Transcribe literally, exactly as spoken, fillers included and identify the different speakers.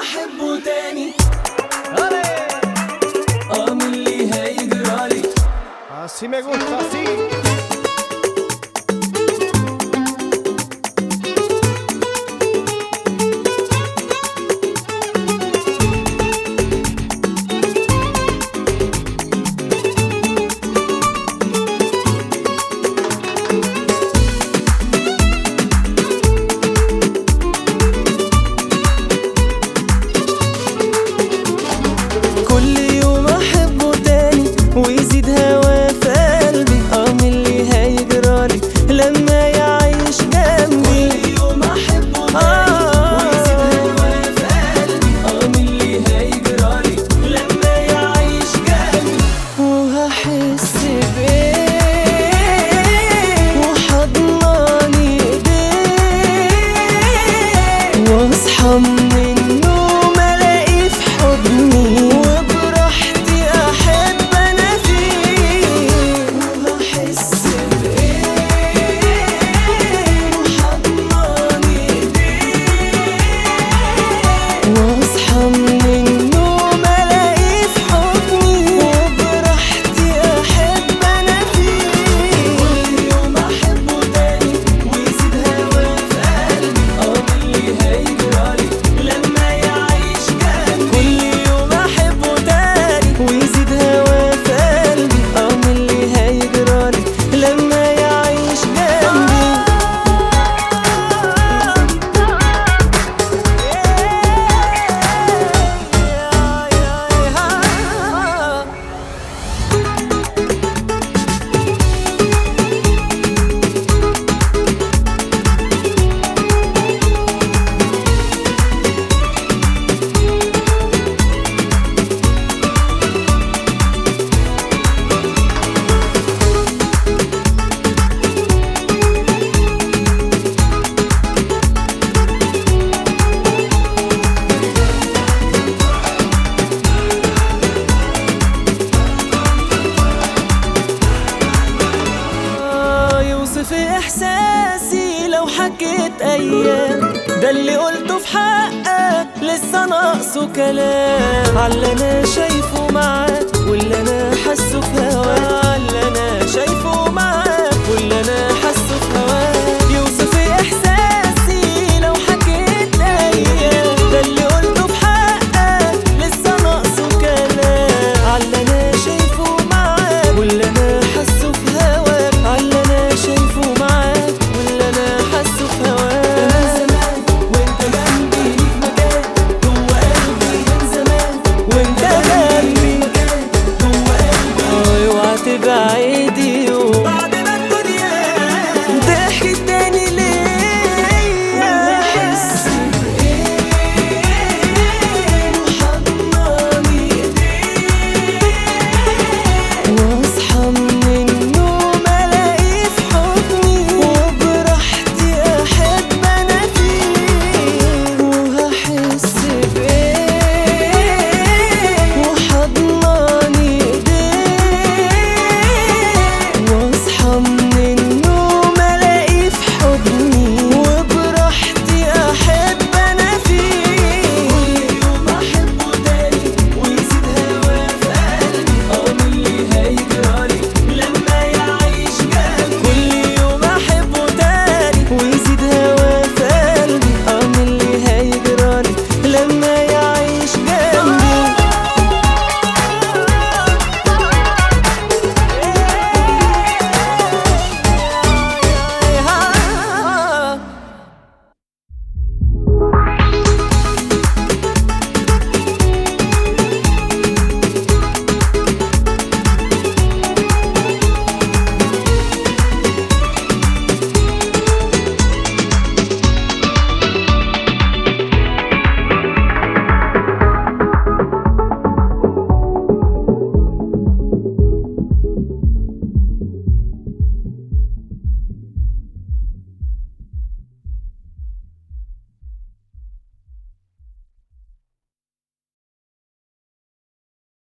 Speaker 1: احبه تاني اه من اللي هيجرالي.
Speaker 2: Así me gusta, así.
Speaker 1: ويزيد هوا في قلبي اه من اللي هيجرالي لما يعيش جنبي. كل يوم احبه تاني ويزيد هوا في قلبي اه من اللي هيجرالي لما يعيش جنبي. وهحس بايه وحضناني ايديه واصحى من النوم الاقيه في حضني واصحى من النوم الاقيه في حضني وبراحتي احب انا فيه. كل يوم احبه تاني ويزيد هوا في قلبي اه من اللي هيجرالي لما يعيش جنبي. كل يوم احبه تاني ويزيد هوا في قلبي اه من اللي هيجرالي لما يعيش جنبي. في احساسي لو حكيت ايام ده اللي قلته في حقك لسه ناقصه كلام على اللي انا شايفه معاك واللي انا حاسه في هواك.